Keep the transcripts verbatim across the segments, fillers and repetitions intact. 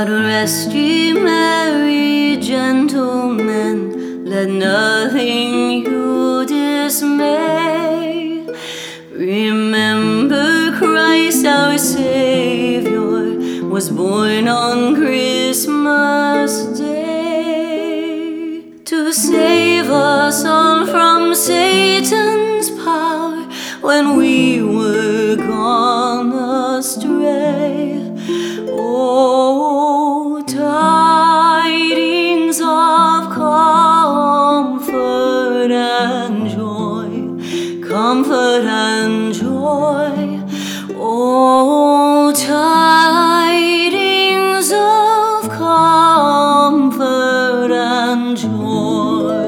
God rest ye merry gentlemen, let nothing you dismay. Remember Christ our Savior was born on Christmas Day, to save us all from Satan's power when we were gone astray. Oh, tidings of comfort and joy, comfort and joy. Oh, tidings of comfort and joy.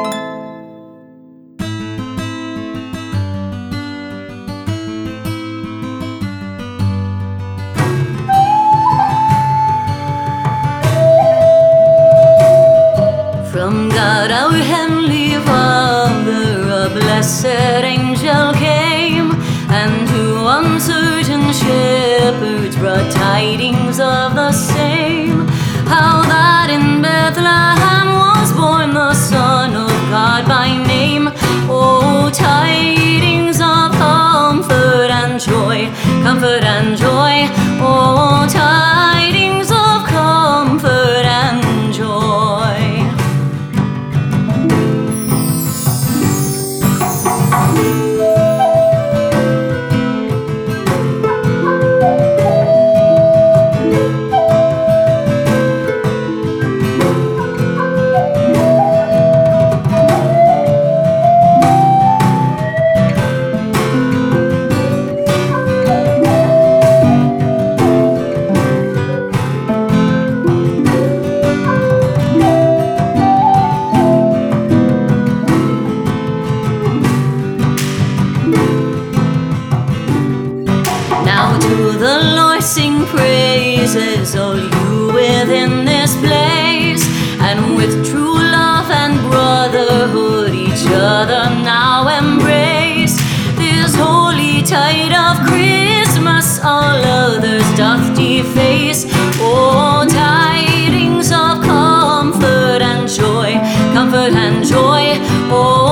From God our Heavenly Father a blessed angel came, and to uncertain shepherds brought tidings of the same, how that in Bethlehem was born the Son of God by name. Oh, tidings of comfort and joy, comfort and joy. Oh, tidings of comfort and joy. Now to the Lord sing praises, all you within this place, and with true love and brotherhood each other now embrace. This holy tide of Christmas all others doth deface. Oh, tidings of comfort and joy, comfort and joy. Oh,